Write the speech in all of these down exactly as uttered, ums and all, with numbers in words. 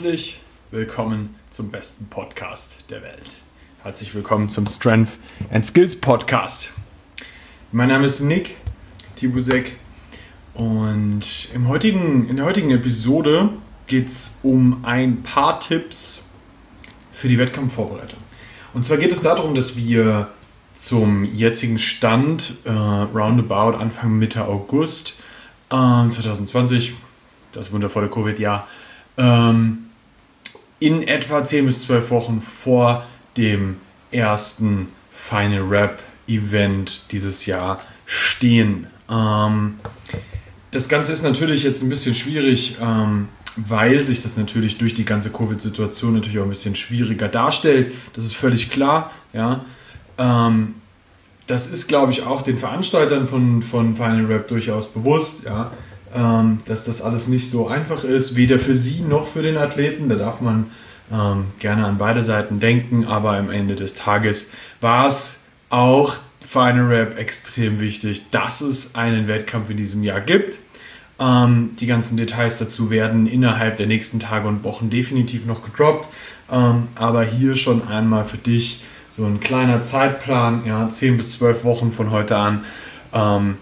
Herzlich willkommen zum besten Podcast der Welt. Herzlich willkommen zum Strength and Skills Podcast. Mein Name ist Nick Tibusek und im heutigen, in der heutigen Episode geht es um ein paar Tipps für die Wettkampfvorbereitung. Und zwar geht es darum, dass wir zum jetzigen Stand, äh, roundabout Anfang Mitte August äh, zwanzig zwanzig, das wundervolle Covid-Jahr, ähm, in etwa zehn bis zwölf Wochen vor dem ersten Final Rep Event dieses Jahr stehen. Ähm, das Ganze ist natürlich jetzt ein bisschen schwierig, ähm, weil sich das natürlich durch die ganze Covid-Situation natürlich auch ein bisschen schwieriger darstellt. Das ist völlig klar. Ja. Ähm, das ist, glaube ich, auch den Veranstaltern von, von Final Rep durchaus bewusst, ja, ähm, dass das alles nicht so einfach ist, weder für sie noch für den Athleten. Da darf man ähm, gerne an beide Seiten denken, aber am Ende des Tages war es auch Final Rep extrem wichtig, dass es einen Wettkampf in diesem Jahr gibt. Ähm, die ganzen Details dazu werden innerhalb der nächsten Tage und Wochen definitiv noch gedroppt, ähm, aber hier schon einmal für dich so ein kleiner Zeitplan, ja, zehn bis zwölf Wochen von heute an ähm,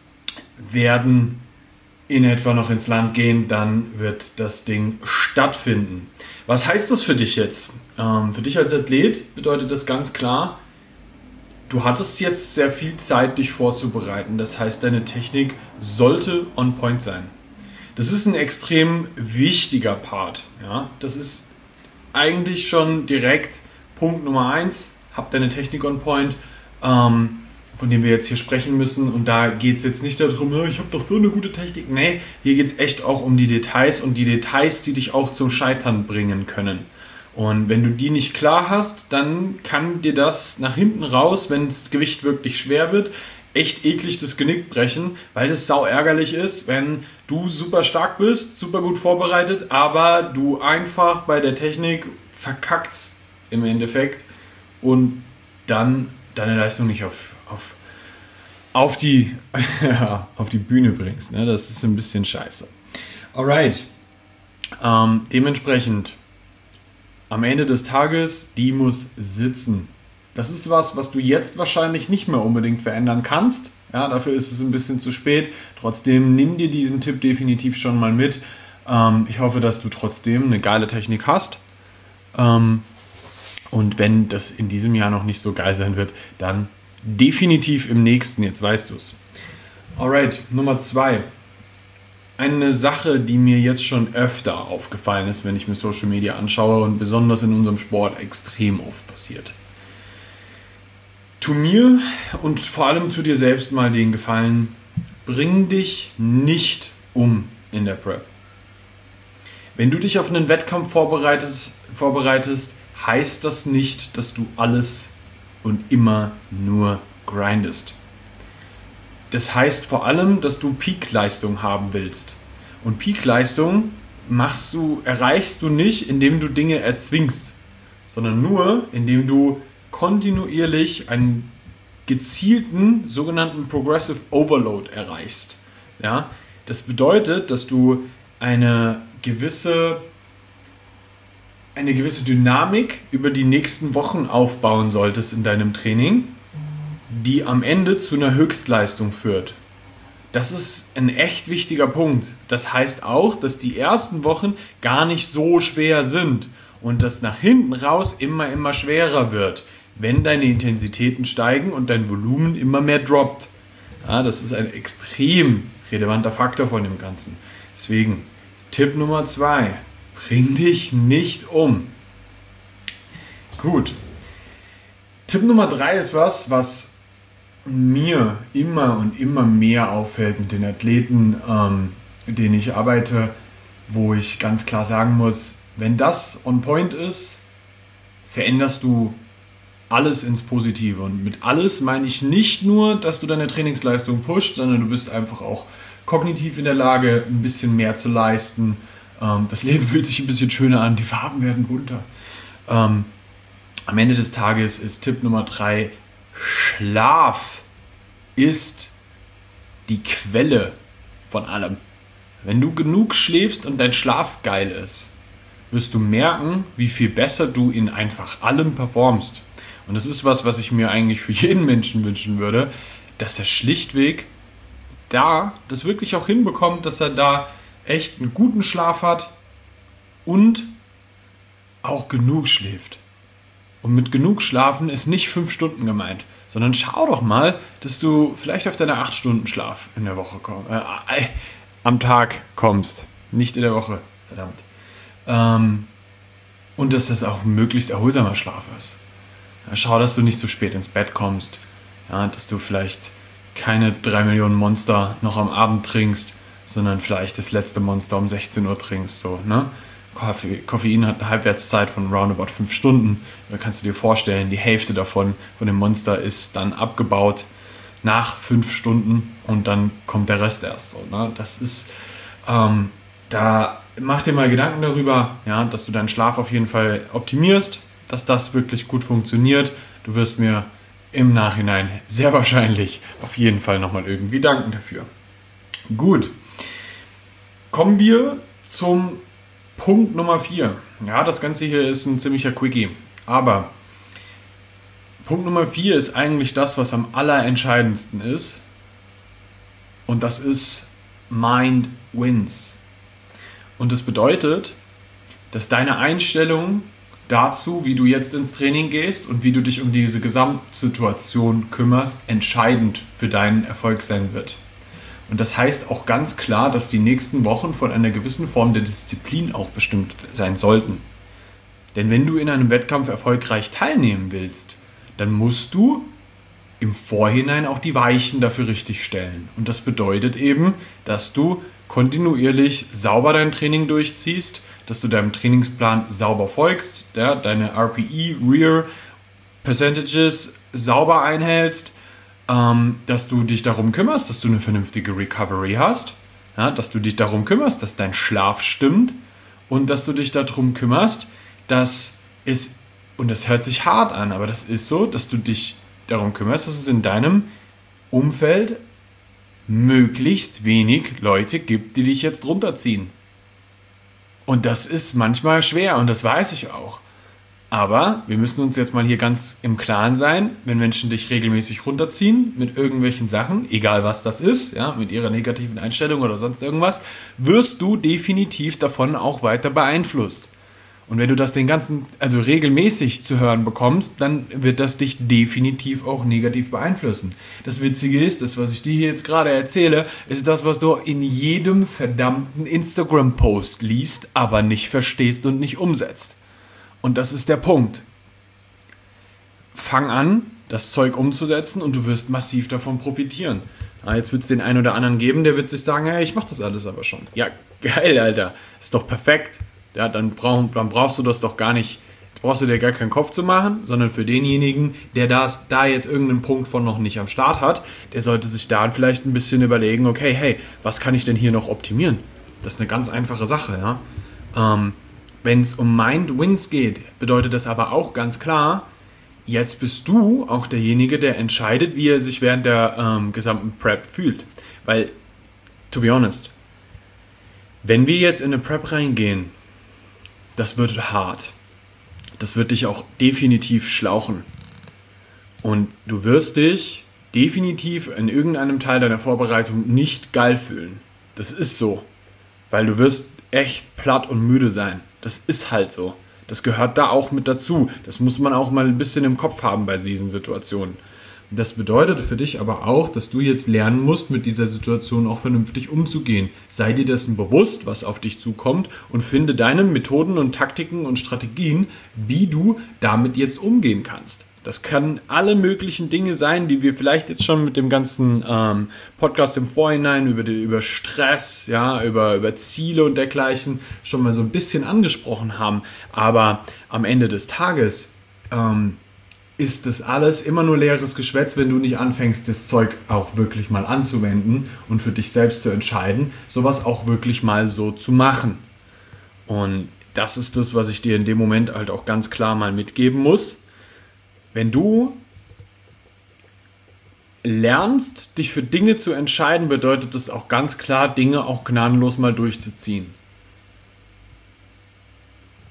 werden in etwa noch ins Land gehen, dann wird das Ding stattfinden. Was heißt das für dich jetzt? Ähm, für dich als Athlet bedeutet das ganz klar, du hattest jetzt sehr viel Zeit, dich vorzubereiten. Das heißt, deine Technik sollte on point sein. Das ist ein extrem wichtiger Part. Ja? Das ist eigentlich schon direkt Punkt Nummer eins. Hab deine Technik on point, ähm, von dem wir jetzt hier sprechen müssen. Und da geht es jetzt nicht darum, ich habe doch so eine gute Technik. Nee, hier geht es echt auch um die Details und die Details, die dich auch zum Scheitern bringen können. Und wenn du die nicht klar hast, dann kann dir das nach hinten raus, wenn das Gewicht wirklich schwer wird, echt eklig das Genick brechen, weil das sau ärgerlich ist, wenn du super stark bist, super gut vorbereitet, aber du einfach bei der Technik verkackst im Endeffekt und dann deine Leistung nicht auf, auf, auf, die, ja, auf die Bühne bringst. Ne? Das ist ein bisschen scheiße. Alright. Ähm, dementsprechend am Ende des Tages, die muss sitzen. Das ist was, was du jetzt wahrscheinlich nicht mehr unbedingt verändern kannst. Ja, dafür ist es ein bisschen zu spät. Trotzdem nimm dir diesen Tipp definitiv schon mal mit. Ähm, ich hoffe, dass du trotzdem eine geile Technik hast. Ähm, und wenn das in diesem Jahr noch nicht so geil sein wird, dann definitiv im nächsten. Jetzt weißt du es. Alright, Nummer zwei. Eine Sache, die mir jetzt schon öfter aufgefallen ist, wenn ich mir Social Media anschaue und besonders in unserem Sport extrem oft passiert. Tu mir und vor allem tu dir selbst mal den Gefallen, bring dich nicht um in der Prep. Wenn du dich auf einen Wettkampf vorbereitest, vorbereitest, heißt das nicht, dass du alles und immer nur grindest. Das heißt vor allem, dass du Peak-Leistung haben willst. Und Peak-Leistung machst du, erreichst du nicht, indem du Dinge erzwingst, sondern nur, indem du kontinuierlich einen gezielten sogenannten Progressive Overload erreichst. Ja? Das bedeutet, dass du eine gewisse, eine gewisse Dynamik über die nächsten Wochen aufbauen solltest in deinem Training, die am Ende zu einer Höchstleistung führt. Das ist ein echt wichtiger Punkt. Das heißt auch, dass die ersten Wochen gar nicht so schwer sind und das nach hinten raus immer, immer schwerer wird, wenn deine Intensitäten steigen und dein Volumen immer mehr droppt. Ja, das ist ein extrem relevanter Faktor von dem Ganzen. Deswegen, Tipp Nummer zwei, bring dich nicht um. Gut. Tipp Nummer drei ist was, was mir immer und immer mehr auffällt mit den Athleten, ähm, mit denen ich arbeite, wo ich ganz klar sagen muss, wenn das on point ist, veränderst du alles ins Positive. Und mit alles meine ich nicht nur, dass du deine Trainingsleistung pusht, sondern du bist einfach auch kognitiv in der Lage, ein bisschen mehr zu leisten. Ähm, das Leben fühlt sich ein bisschen schöner an, die Farben werden bunter. Ähm, am Ende des Tages ist Tipp Nummer drei, Schlaf ist die Quelle von allem. Wenn du genug schläfst und dein Schlaf geil ist, wirst du merken, wie viel besser du in einfach allem performst. Und das ist was, was ich mir eigentlich für jeden Menschen wünschen würde, dass er schlichtweg da das wirklich auch hinbekommt, dass er da echt einen guten Schlaf hat und auch genug schläft. Und mit genug Schlafen ist nicht fünf Stunden gemeint, sondern schau doch mal, dass du vielleicht auf deine acht Stunden Schlaf in der Woche kommst, äh, äh, am Tag kommst, nicht in der Woche, verdammt. Ähm, und dass das auch möglichst erholsamer Schlaf ist. Ja, schau, dass du nicht zu spät ins Bett kommst, ja, dass du vielleicht keine drei Millionen Monster noch am Abend trinkst, sondern vielleicht das letzte Monster um sechzehn Uhr trinkst, so, ne? Koffein, Koffein hat eine Halbwertszeit von roundabout fünf Stunden. Da kannst du dir vorstellen, die Hälfte davon, von dem Monster, ist dann abgebaut nach fünf Stunden und dann kommt der Rest erst so. Ne? Das ist, ähm, da mach dir mal Gedanken darüber, ja, dass du deinen Schlaf auf jeden Fall optimierst, dass das wirklich gut funktioniert. Du wirst mir im Nachhinein sehr wahrscheinlich auf jeden Fall nochmal irgendwie danken dafür. Gut, kommen wir zum Punkt Nummer vier. Ja, das Ganze hier ist ein ziemlicher Quickie. Aber Punkt Nummer vier ist eigentlich das, was am allerentscheidendsten ist. Und das ist Mind Wins. Und das bedeutet, dass deine Einstellung dazu, wie du jetzt ins Training gehst und wie du dich um diese Gesamtsituation kümmerst, entscheidend für deinen Erfolg sein wird. Und das heißt auch ganz klar, dass die nächsten Wochen von einer gewissen Form der Disziplin auch bestimmt sein sollten. Denn wenn du in einem Wettkampf erfolgreich teilnehmen willst, dann musst du im Vorhinein auch die Weichen dafür richtig stellen. Und das bedeutet eben, dass du kontinuierlich sauber dein Training durchziehst, dass du deinem Trainingsplan sauber folgst, ja, deine R P E, Rear Percentages sauber einhältst, Ähm, dass du dich darum kümmerst, dass du eine vernünftige Recovery hast, ja, dass du dich darum kümmerst, dass dein Schlaf stimmt und dass du dich darum kümmerst, dass es, und das hört sich hart an, aber das ist so, dass du dich darum kümmerst, dass es in deinem Umfeld möglichst wenig Leute gibt, die dich jetzt runterziehen. Und das ist manchmal schwer und das weiß ich auch. Aber wir müssen uns jetzt mal hier ganz im Klaren sein, wenn Menschen dich regelmäßig runterziehen mit irgendwelchen Sachen, egal was das ist, ja, mit ihrer negativen Einstellung oder sonst irgendwas, wirst du definitiv davon auch weiter beeinflusst. Und wenn du das den ganzen, also regelmäßig zu hören bekommst, dann wird das dich definitiv auch negativ beeinflussen. Das Witzige ist, das, was ich dir hier jetzt gerade erzähle, ist das, was du in jedem verdammten Instagram-Post liest, aber nicht verstehst und nicht umsetzt. Und das ist der Punkt. Fang an, das Zeug umzusetzen und du wirst massiv davon profitieren. Ja, jetzt wird es den einen oder anderen geben, der wird sich sagen, hey, ich mache das alles aber schon. Ja, geil, Alter. Ist doch perfekt. Ja, dann, brauch, dann brauchst du das doch gar nicht, brauchst du dir gar keinen Kopf zu machen, sondern für denjenigen, der das, da jetzt irgendeinen Punkt von noch nicht am Start hat, der sollte sich da vielleicht ein bisschen überlegen, okay, hey, was kann ich denn hier noch optimieren? Das ist eine ganz einfache Sache, ja. Ähm, Wenn es um Mind Wins geht, bedeutet das aber auch ganz klar, jetzt bist du auch derjenige, der entscheidet, wie er sich während der ähm, gesamten Prep fühlt. Weil, to be honest, wenn wir jetzt in eine Prep reingehen, das wird hart. Das wird dich auch definitiv schlauchen. Und du wirst dich definitiv in irgendeinem Teil deiner Vorbereitung nicht geil fühlen. Das ist so. Weil du wirst echt platt und müde sein. Das ist halt so. Das gehört da auch mit dazu. Das muss man auch mal ein bisschen im Kopf haben bei diesen Situationen. Das bedeutet für dich aber auch, dass du jetzt lernen musst, mit dieser Situation auch vernünftig umzugehen. Sei dir dessen bewusst, was auf dich zukommt und finde deine Methoden und Taktiken und Strategien, wie du damit jetzt umgehen kannst. Das kann alle möglichen Dinge sein, die wir vielleicht jetzt schon mit dem ganzen ähm, Podcast im Vorhinein über, die, über Stress, ja, über, über Ziele und dergleichen schon mal so ein bisschen angesprochen haben. Aber am Ende des Tages ähm, ist das alles immer nur leeres Geschwätz, wenn du nicht anfängst, das Zeug auch wirklich mal anzuwenden und für dich selbst zu entscheiden, sowas auch wirklich mal so zu machen. Und das ist das, was ich dir in dem Moment halt auch ganz klar mal mitgeben muss. Wenn du lernst, dich für Dinge zu entscheiden, bedeutet das auch ganz klar, Dinge auch gnadenlos mal durchzuziehen.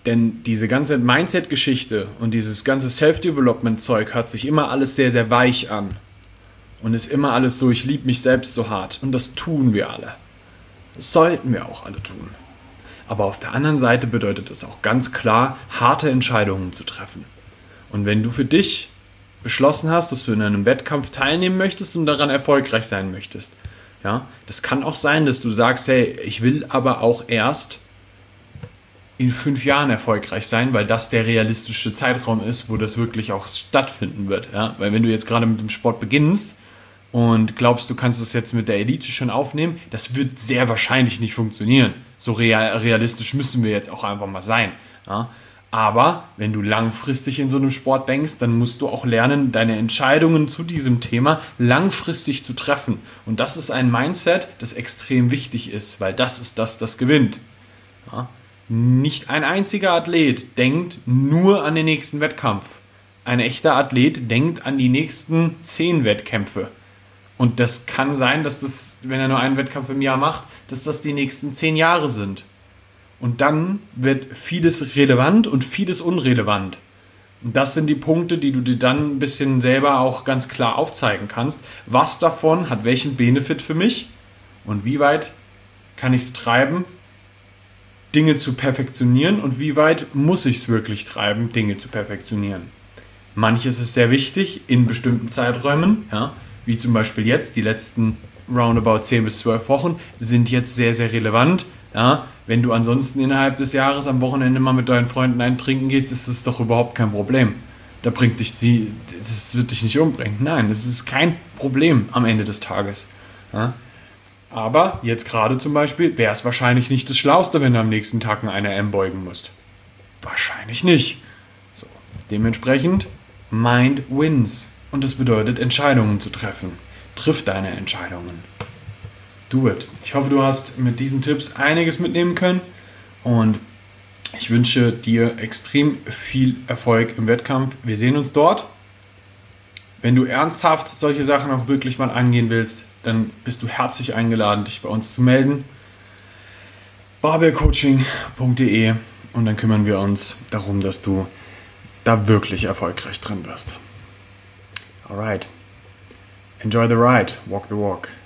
Denn diese ganze Mindset-Geschichte und dieses ganze Self-Development-Zeug hört sich immer alles sehr, sehr weich an. Und ist immer alles so, ich liebe mich selbst so hart. Und das tun wir alle. Das sollten wir auch alle tun. Aber auf der anderen Seite bedeutet es auch ganz klar, harte Entscheidungen zu treffen. Und wenn du für dich beschlossen hast, dass du in einem Wettkampf teilnehmen möchtest und daran erfolgreich sein möchtest, ja, das kann auch sein, dass du sagst, hey, ich will aber auch erst in fünf Jahren erfolgreich sein, weil das der realistische Zeitraum ist, wo das wirklich auch stattfinden wird. Ja? Weil wenn du jetzt gerade mit dem Sport beginnst und glaubst, du kannst das jetzt mit der Elite schon aufnehmen, das wird sehr wahrscheinlich nicht funktionieren. So real, realistisch müssen wir jetzt auch einfach mal sein. Ja? Aber wenn du langfristig in so einem Sport denkst, dann musst du auch lernen, deine Entscheidungen zu diesem Thema langfristig zu treffen. Und das ist ein Mindset, das extrem wichtig ist, weil das ist das, das gewinnt. Ja? Nicht ein einziger Athlet denkt nur an den nächsten Wettkampf. Ein echter Athlet denkt an die nächsten zehn Wettkämpfe. Und das kann sein, dass das, wenn er nur einen Wettkampf im Jahr macht, dass das die nächsten zehn Jahre sind. Und dann wird vieles relevant und vieles unrelevant. Und das sind die Punkte, die du dir dann ein bisschen selber auch ganz klar aufzeigen kannst. Was davon hat welchen Benefit für mich und wie weit kann ich es treiben, Dinge zu perfektionieren und wie weit muss ich es wirklich treiben, Dinge zu perfektionieren. Manches ist sehr wichtig in bestimmten Zeiträumen, ja, wie zum Beispiel jetzt, die letzten roundabout zehn bis zwölf Wochen sind jetzt sehr, sehr relevant. Ja. Wenn du ansonsten innerhalb des Jahres am Wochenende mal mit deinen Freunden einen trinken gehst, ist das doch überhaupt kein Problem. Da bringt dich die, das wird dich nicht umbringen. Nein, das ist kein Problem am Ende des Tages. Ja. Aber jetzt gerade zum Beispiel wäre es wahrscheinlich nicht das Schlauste, wenn du am nächsten Tag eine M beugen musst. Wahrscheinlich nicht. So. Dementsprechend, Mind wins. Und das bedeutet, Entscheidungen zu treffen. Triff deine Entscheidungen. Do it. Ich hoffe, du hast mit diesen Tipps einiges mitnehmen können. Und ich wünsche dir extrem viel Erfolg im Wettkampf. Wir sehen uns dort. Wenn du ernsthaft solche Sachen auch wirklich mal angehen willst, dann bist du herzlich eingeladen, dich bei uns zu melden. barbellcoaching punkt de und dann kümmern wir uns darum, dass du da wirklich erfolgreich drin wirst. Alright. Enjoy the ride. Walk the walk.